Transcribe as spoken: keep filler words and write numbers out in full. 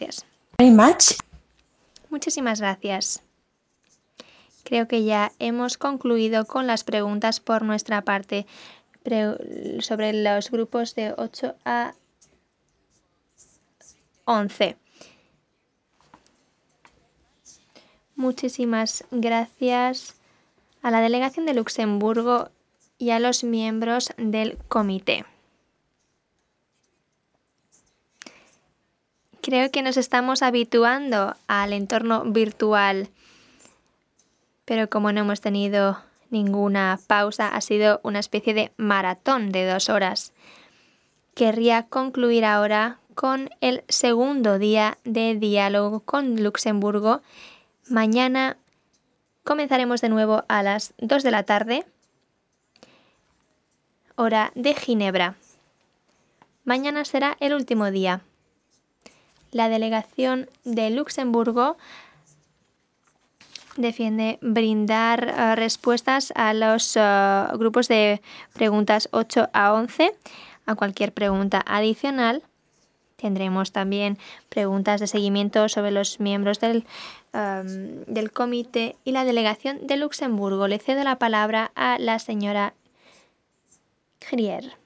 gracias. Very much. Muchísimas gracias. Creo que ya hemos concluido con las preguntas por nuestra parte pre- sobre los grupos de ocho a once. Muchísimas gracias a la delegación de Luxemburgo y a los miembros del comité. Creo que nos estamos habituando al entorno virtual, pero como no hemos tenido ninguna pausa, ha sido una especie de maratón de dos horas. Querría concluir ahora con el segundo día de diálogo con Luxemburgo. Mañana comenzaremos de nuevo a las dos de la tarde, hora de Ginebra. Mañana será el último día. La delegación de Luxemburgo defiende brindar uh, respuestas a los uh, grupos de preguntas ocho a once. A cualquier pregunta adicional tendremos también preguntas de seguimiento sobre los miembros del, um, del comité y la delegación de Luxemburgo. Le cedo la palabra a la señora Grier.